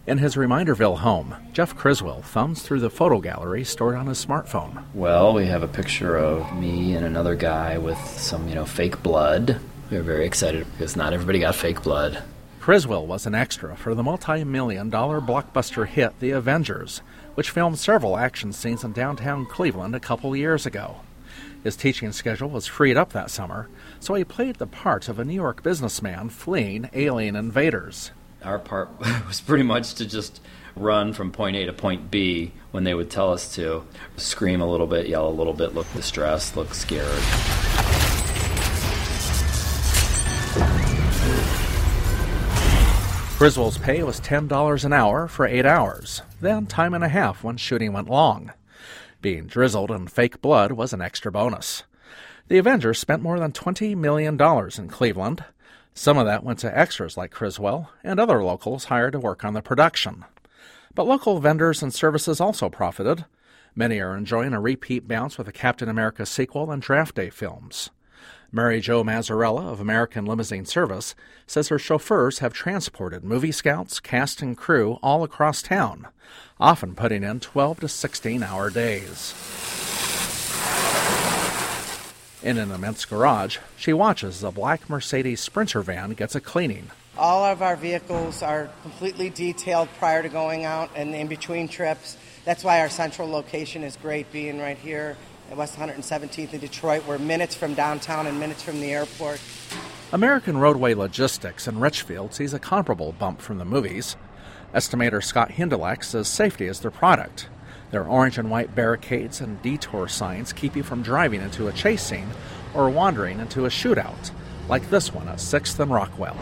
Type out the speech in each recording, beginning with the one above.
In his Reminderville home, Jeff Criswell thumbs through the photo gallery stored on his smartphone. Well, we have a picture of me and another guy with some, fake blood. We were very excited because not everybody got fake blood. Criswell was an extra for the multi-million-dollar blockbuster hit The Avengers, which filmed several action scenes in downtown Cleveland a couple years ago. His teaching schedule was freed up that summer, so he played the part of a New York businessman fleeing alien invaders. Our part was pretty much to just run from point A to point B when they would tell us to. Scream a little bit, yell a little bit, look distressed, look scared. Criswell's pay was $10 an hour for 8 hours, then time and a half when shooting went long. Being drizzled in fake blood was an extra bonus. The Avengers spent more than $20 million in Cleveland. Some of that went to extras like Criswell and other locals hired to work on the production. But local vendors and services also profited. Many are enjoying a repeat bounce with the Captain America sequel and Draft Day films. Mary Jo Mazzarella of American Limousine Service says her chauffeurs have transported movie scouts, cast, and crew all across town, often putting in 12 to 16-hour days. In an immense garage, she watches as a black Mercedes Sprinter van gets a cleaning. All of our vehicles are completely detailed prior to going out and in between trips. That's why our central location is great, being right here at West 117th in Detroit. We're minutes from downtown and minutes from the airport. American Roadway Logistics in Richfield sees a comparable bump from the movies. Estimator Scott Hindelack says safety is their product. Their orange and white barricades and detour signs keep you from driving into a chase scene or wandering into a shootout, like this one at 6th and Rockwell.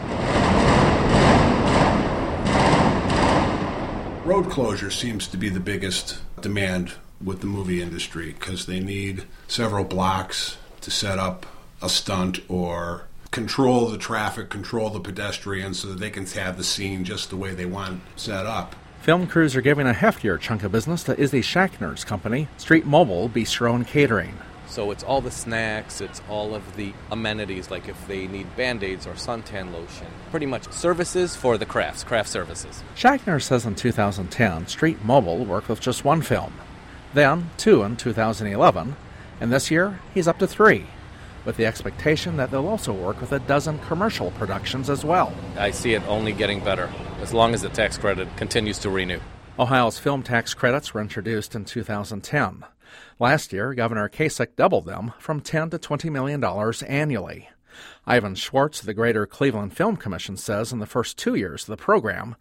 Road closure seems to be the biggest demand with the movie industry because they need several blocks to set up a stunt or control the traffic, control the pedestrians so that they can have the scene just the way they want set up. Film crews are giving a heftier chunk of business to Izzy Shackner's company, Street Mobile Bistro and Catering. So it's all the snacks, it's all of the amenities, like if they need Band-Aids or suntan lotion. Pretty much services for the craft services. Shackner says in 2010, Street Mobile worked with just one film, then 2 in 2011, and this year he's up to 3, with the expectation that they'll also work with a dozen commercial productions as well. I see it only getting better, as long as the tax credit continues to renew. Ohio's film tax credits were introduced in 2010. Last year, Governor Kasich doubled them from $10 to $20 million annually. Ivan Schwartz of the Greater Cleveland Film Commission says in the first 2 years of the program,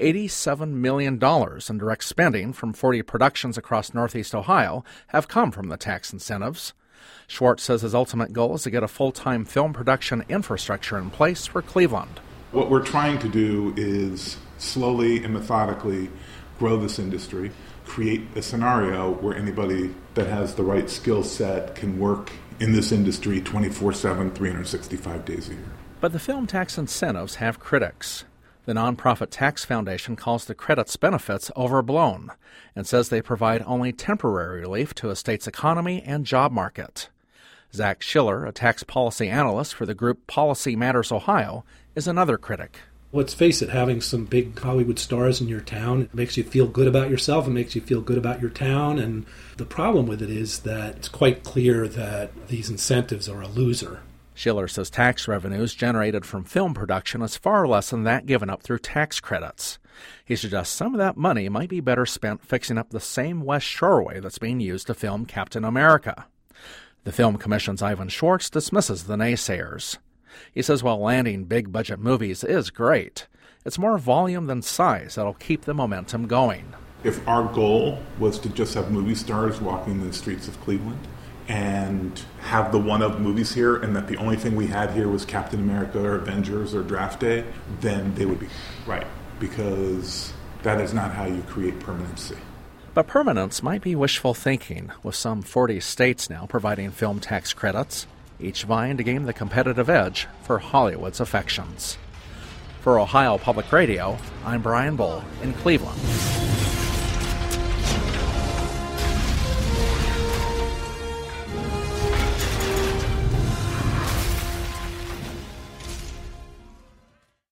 $87 million in direct spending from 40 productions across Northeast Ohio have come from the tax incentives. Schwartz says his ultimate goal is to get a full-time film production infrastructure in place for Cleveland. What we're trying to do is slowly and methodically grow this industry, create a scenario where anybody that has the right skill set can work in this industry 24/7, 365 days a year. But the film tax incentives have critics. The nonprofit Tax Foundation calls the credits benefits overblown and says they provide only temporary relief to a state's economy and job market. Zach Schiller, a tax policy analyst for the group Policy Matters Ohio, is another critic. Let's face it, having some big Hollywood stars in your town, it makes you feel good about yourself, it makes you feel good about your town, and the problem with it is that it's quite clear that these incentives are a loser. Schiller says tax revenues generated from film production is far less than that given up through tax credits. He suggests some of that money might be better spent fixing up the same West Shoreway that's being used to film Captain America. The Film Commission's Ivan Schwartz dismisses the naysayers. He says while landing big-budget movies is great, it's more volume than size that'll keep the momentum going. If our goal was to just have movie stars walking the streets of Cleveland and have the one-of movies here and that the only thing we had here was Captain America or Avengers or Draft Day, then they would be right, because that is not how you create permanency. But permanence might be wishful thinking, with some 40 states now providing film tax credits, each vying to gain the competitive edge for Hollywood's affections. For Ohio Public Radio, I'm Brian Bull in Cleveland.